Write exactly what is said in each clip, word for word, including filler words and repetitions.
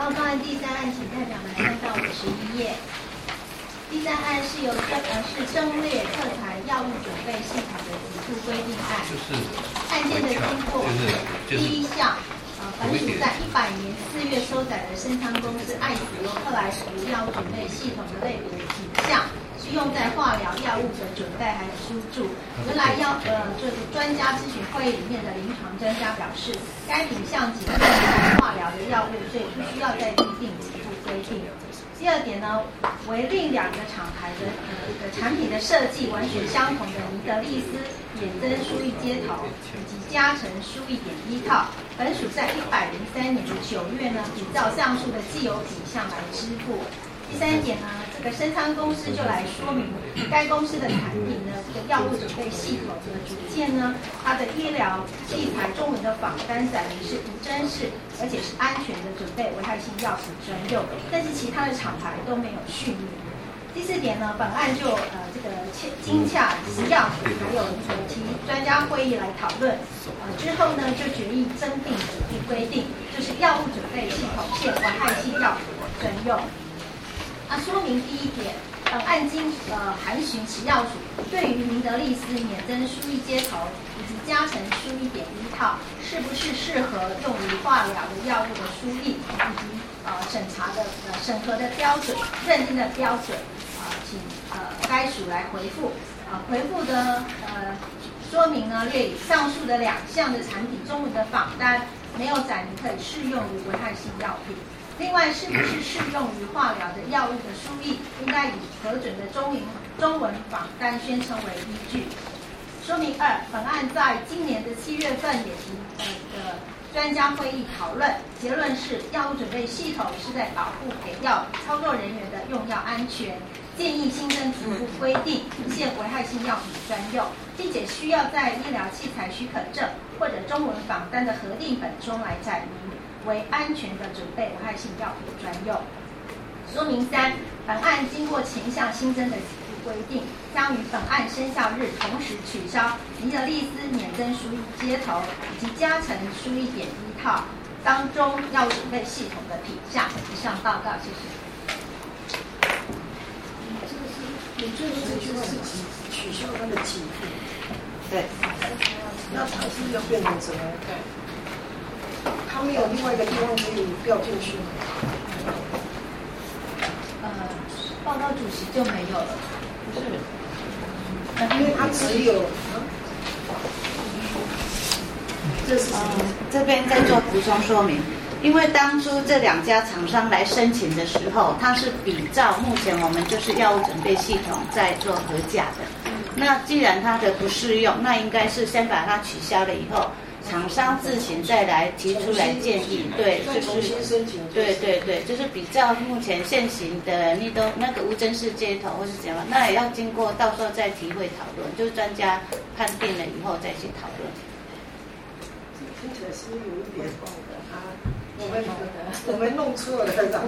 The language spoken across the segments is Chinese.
报告案第三案，请代表们看到五十一页。第三案是由呃是增列特材药物准备系统的给付规定案。就是案件的经过，第一项，呃，本属在一百年四月收载的生昌公司爱普罗克莱普药物准备系统的类别品项，是用在化疗药物的准备还有输注。原来药呃这个专家咨询会议里面的临床专家表示，该品项仅用在化疗的药物，所以不需要再订定给付规定。第二点呢，为另两个厂牌的呃的产品的设计完全相同的尼德利斯衍增输液接头以及加成输液点一套，本属在一百零三年的九月呢，比照上述的既有品项来支付。第三点呢，这个生昌公司就来说明该公司的产品呢，这个药物准备系统的组件呢，它的医疗器材中文的仿单载明是无针式，而且是安全的准备危害性药品专用，但是其他的厂牌都没有训练。第四点呢，本案就呃这个经洽食药署还有呃其专家会议来讨论，呃之后呢就决议增订给付规定，就是药物准备系统限危害性药品专用。那说明第一点，本案经呃函询食药署对于尼德利斯免增输液接头以及加成输液点一套是不是适合用于化疗的药物的输液，以及呃审查的呃审核的标准、认定的标准，啊、呃，请呃该署来回复。啊、呃，回复的呃说明呢，列以上述的两项的产品中文的仿单没有载明可以适用于危害性药品。另外，是不是适用于化疗的药物的输液，应该以核准的中文中文仿单宣称为依据。说明二，本案在今年的七月份也提呃的专家会议讨论，结论是药物准备系统是在保护给药操作人员的用药安全，建议新增逐步规定不限危害性药品专用，并且需要在医疗器材许可证或者中文仿单的核定本中来载明为安全的准备危害性药品专用。说明三，本案经过前项新增的给付规定，将于本案生效日同时取消尼德利斯免增输液接头以及加成输液点一套当中药物准备系统的品项。以上报告，谢谢。 你最后这句话是取取消它的给付， 对， 那它是要变成什么？对。他没有另外一个地方可以调进去吗？ 呃，报告主席就没有了，不是？ 因为他只有， 这是、嗯、这边在做补充说明，因为当初这两家厂商来申请的时候，它是比照目前我们就是药物准备系统在做核价的。那既然它的不适用，那应该是先把它取消了以后。厂商自行再来提出来建议，对，就是对对对，就是比较目前现行的那都那个无针式接头或是怎样，那也要经过到时候再提会讨论，就是专家判定了以后再去讨论。 听起来是有一点啊，我们我们弄错了，然后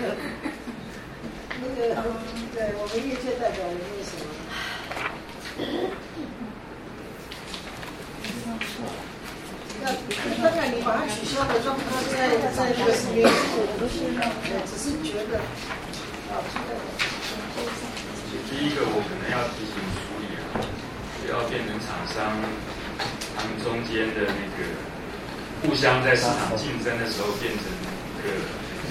那个对我们业界代表有没有什么？那当然，你把它取消了，让它在在那个里面，不是只是觉得啊， 第一个，我可能要提醒处理啊，不要变成厂商他们中间的那个互相在市场竞争的时候变成一个，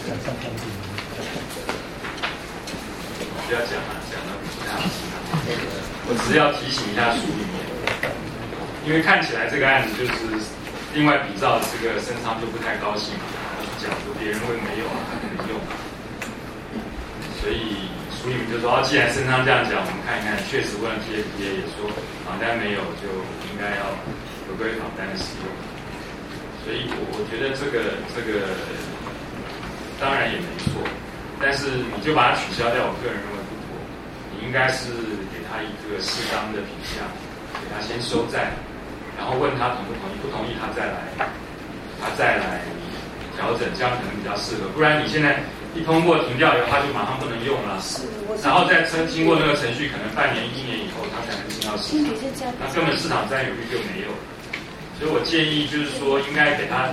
不要讲了，讲了不太好听啊。我只是要提醒一下处理面，因为看起来这个案子就是。另外比照这个申昌就不太高兴嘛，他去讲说别人会没有啊，他可能用啊，所以署理就说哦，既然申昌这样讲，我们看一看，确实问了 T F D A 也说仿单没有，就应该要回归仿单的使用，所以我我觉得这个这个当然也没错，但是你就把它取消掉，我个人认为不妥，你应该是给他一个适当的品项，给他先收在。然后问他同不同意，不同意他再来，他再来调整，这样可能比较适合。不然你现在一通过停掉以后，他就马上不能用了，然后再经过那个程序，可能半年、一年以后他才能进到市场，那根本市场占有率就没有。所以我建议就是说，应该给他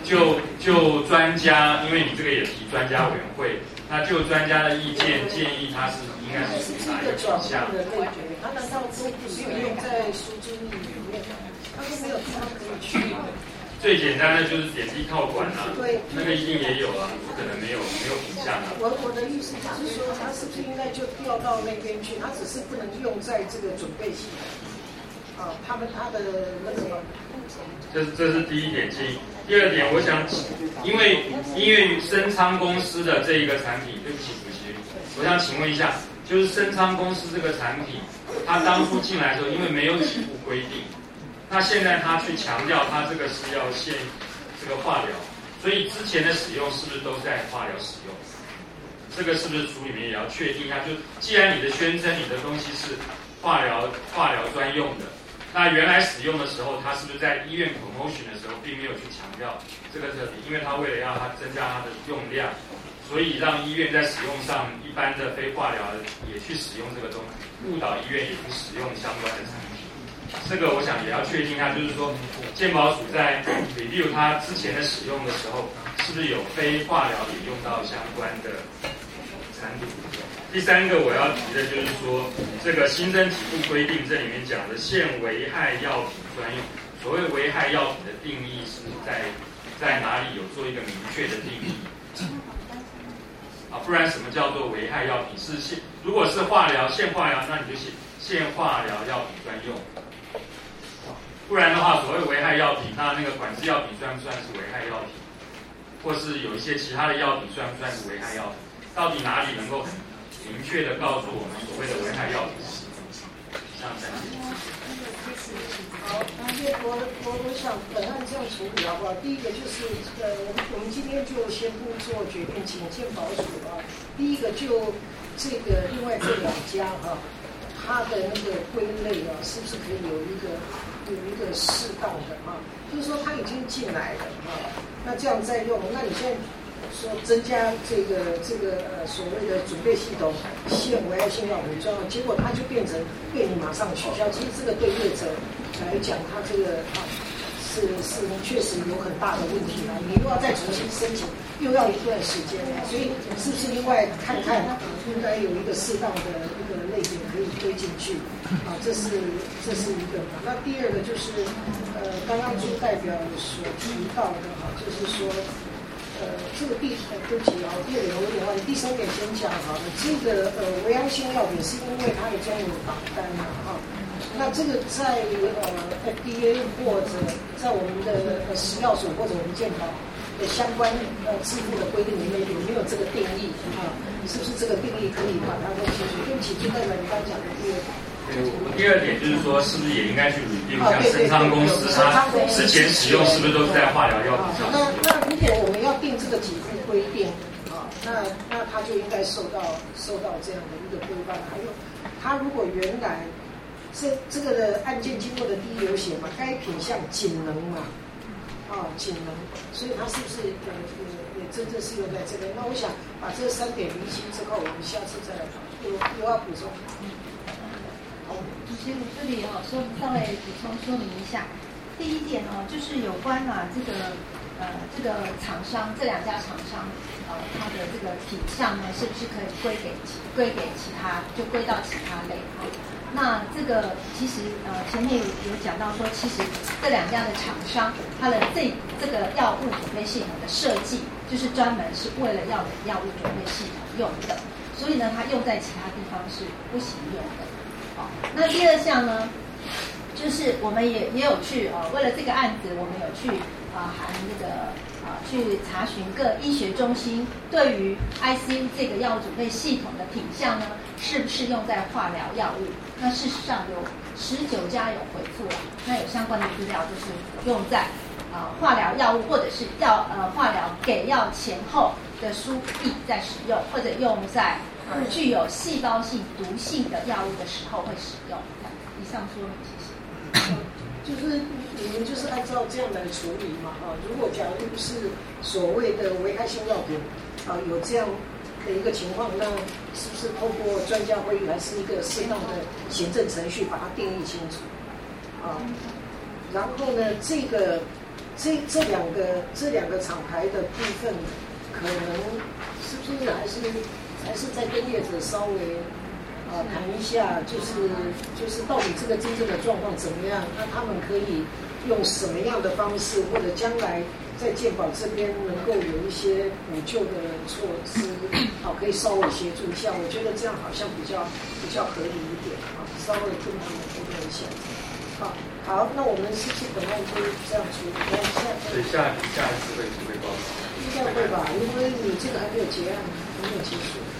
就就专家，因为你这个也提专家委员会，那就专家的意见建议，它是应该是属于哪一个品项？ 它难道都不是用在输注力里面？它都没有地方可以去。 最简单的就是点滴套管啊， 对， 那个一定也有啊，不可能没有没有品项啊。 我我的意思就是说，它是不是应该就调到那边去？它只是不能用在这个准备系统。啊，他们他的那个， 这是这是第一点建议。第二点，我想，因为因为深昌公司的这一个产品，对不起主席，我想请问一下，就是深昌公司这个产品，它当初进来的时候，因为没有起步规定，那现在它去强调它这个是要限这个化疗，所以之前的使用是不是都在化疗使用？这个是不是署里面也要确定一下？就既然你的宣称你的东西是化疗化疗专用的。那原来使用的时候，他是不是在医院 promotion 的时候并没有去强调这个特点？因为他为了要它增加它的用量，所以让医院在使用上一般的非化疗也去使用这个东西，误导医院也去使用相关的产品。这个我想也要确定一下，就是说健保署在 review 它之前的使用的时候，是不是有非化疗也用到相关的产品？第三个我要提的就是说，这个新增起步规定这里面讲的限危害药品专用，所谓危害药品的定义是在在哪里有做一个明确的定义？啊，不然什么叫做危害药品？是限，如果是化疗限化疗，那你就写限化疗药品专用。不然的话，所谓危害药品，那那个管制药品算不算是危害药品？或是有一些其他的药品算不算是危害药品？到底哪里能够很明确的告诉我们所谓的危害药品是什么？上三点。 好，那我我我想本案这样处理好不好？第一个就是呃，我们我们今天就先不做决定，请健保署啊。第一个就这个另外这两家哈、啊，它的那个归类啊，是不是可以有一个有一个适当的啊？就是说它已经进来了啊，那这样再用，那你现在说增加这个这个呃所谓的准备系统限危害性药品专用，结果它就变成被你马上取消。其实这个对业者来讲，它这个啊是是确实有很大的问题了。你又要再重新申请，又要一段时间，所以是不是另外看看应该有一个适当的一个类别可以推进去啊？这是这是一个嘛。那第二个就是呃刚刚朱代表所提到的哈、啊，就是说。呃，这个第呃，对不起啊，第二点我有点忘记，第三点先讲好了。这个呃，危害性药品是因为它的专有榜单嘛，哈、啊，那这个在呃 F D A 或者在我们的呃食药署或者我们健保的相关呃支付的规定里面有没有这个定义啊？是不是这个定义可以把它弄清楚？对不起，就代表你刚讲的第二点。 第二点就是说，是不是也应该去 review 像深昌公司，它之前使用是不是都是在化疗药品上？ 那那如果我们要定这个给付规定啊，那那它就应该受到受到这样的一个规范。还有，它如果原来这这个的案件经过的第一有写嘛，该品项仅能嘛，啊仅能，所以它是不是呃也也真正适用在这边？那我想把这三点厘清之后，我们下次再来讨论。有有要补充？ 主席，我这里哦说稍微补充说明一下。第一点哦，就是有关啊这个呃这个厂商这两家厂商呃它的这个品项呢，是不是可以归给归给其他就归到其他类啊？那这个其实呃前面有有讲到说，其实这两家的厂商它的这这个药物准备系统的设计，就是专门是为了要给药物准备系统用的，所以呢它用在其他地方是不行用的。那第二项呢，就是我们也也有去呃，为了这个案子，我们有去啊、呃、含那个啊、呃、去查询各医学中心对于 I C U 这个药物准备系统的品项呢，是不是用在化疗药物？那事实上有十九家有回复了，那有相关的资料就是用在啊、呃、化疗药物或者是药呃化疗给药前后的输液在使用，或者用在具有细胞性毒性的药物的时候会使用。以上说明，谢谢。 就是你们就是按照这样来处理嘛啊。如果假如是所谓的危害性药品啊，有这样的一个情况，那是不是透过专家会议还是一个适当的行政程序把它定义清楚啊？然后呢，这个这这两个这两个厂牌的部分，可能是不是还是还是再跟业者稍微啊谈一下，就是就是到底这个真正的状况怎么样？那他们可以用什么样的方式，或者将来在健保这边能够有一些补救的措施，好，可以稍微协助一下。我觉得这样好像比较比较合理一点啊，稍微跟他们沟通一下。好，好，那我们是不是本案就这样处理？那下所以下下一次会会报告。 应该会吧，因为你这个还没有结案，还没有结束。